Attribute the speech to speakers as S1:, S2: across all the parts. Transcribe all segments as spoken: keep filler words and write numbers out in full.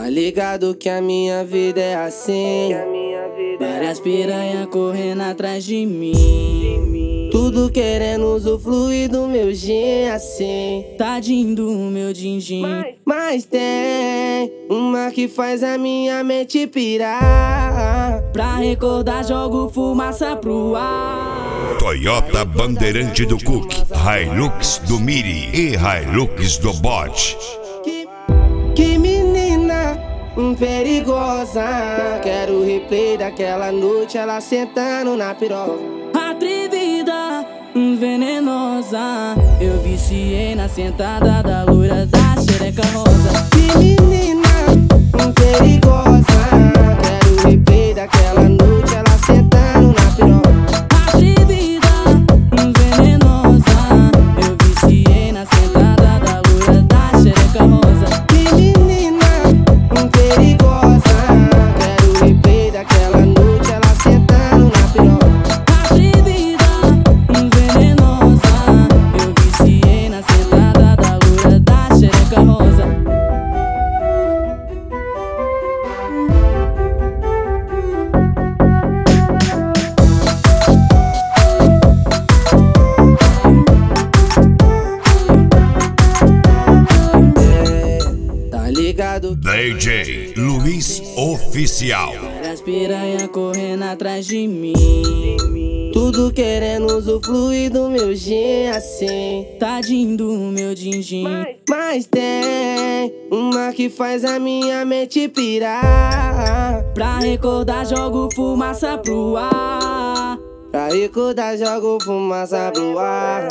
S1: Tá ligado que a minha vida é assim, várias piranha correndo atrás de mim, tudo querendo usufruir do meu gin assim. Tadinho do meu din-din. Mas tem uma que faz a minha mente pirar. Pra recordar jogo fumaça pro ar.
S2: Toyota Bandeirante do Cook, Hilux do Miri e Hilux do Bot.
S1: Que, que menina perigosa. Quero o replay daquela noite, ela sentando na piroca.
S3: Atrevida, venenosa, eu viciei na sentada da loira da xereca rosa.
S1: Que menina perigosa. Quero o replay daquela noite, ela sentando na piroca.
S3: Atrevida, venenosa, eu viciei na sentada da loira da xereca rosa.
S1: Que menina perigosa. Quero o replay daquela noite, ela sentando na piroca.
S3: Atrevida, venenosa, eu viciei na sentada da loira da xereca rosa.
S2: D J Luiz Oficial.
S3: Várias piranha correndo atrás de mim,
S1: tudo querendo usufruir do meu gin assim.
S3: tadinho do meu din-din.
S1: Mas tem uma que faz a minha mente pirar.
S3: Pra recordar jogo fumaça pro ar.
S1: Pra recordar jogo fumaça pro ar.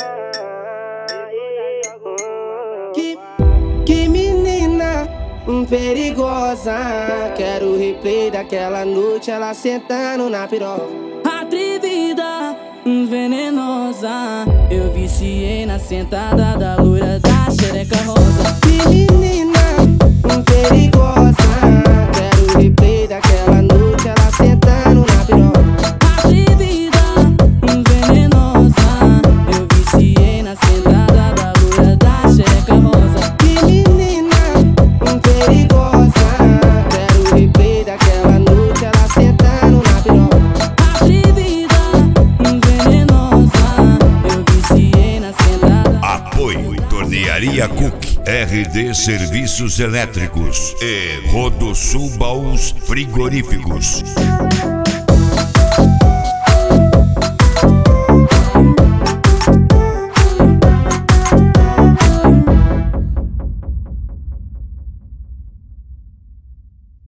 S1: Que, que menina perigosa. Quero o replay daquela noite, ela sentando na piroca.
S3: Atrevida, venenosa, eu viciei na sentada da loira da xereca rosa.
S1: Que menina perigosa. Quero o replay daquela noite, ela sentando na piroca.
S3: Atrevida, venenosa, eu viciei na sentada da loira da xereca rosa.
S1: Que menina perigosa. Quero o replay daquela noite, ela sentando na piroca.
S3: Atrevida, venenosa, eu viciei na sentada.
S2: Apoio Tornearia Cook, R D Serviços Elétricos e Rodosul Baús Frigoríficos.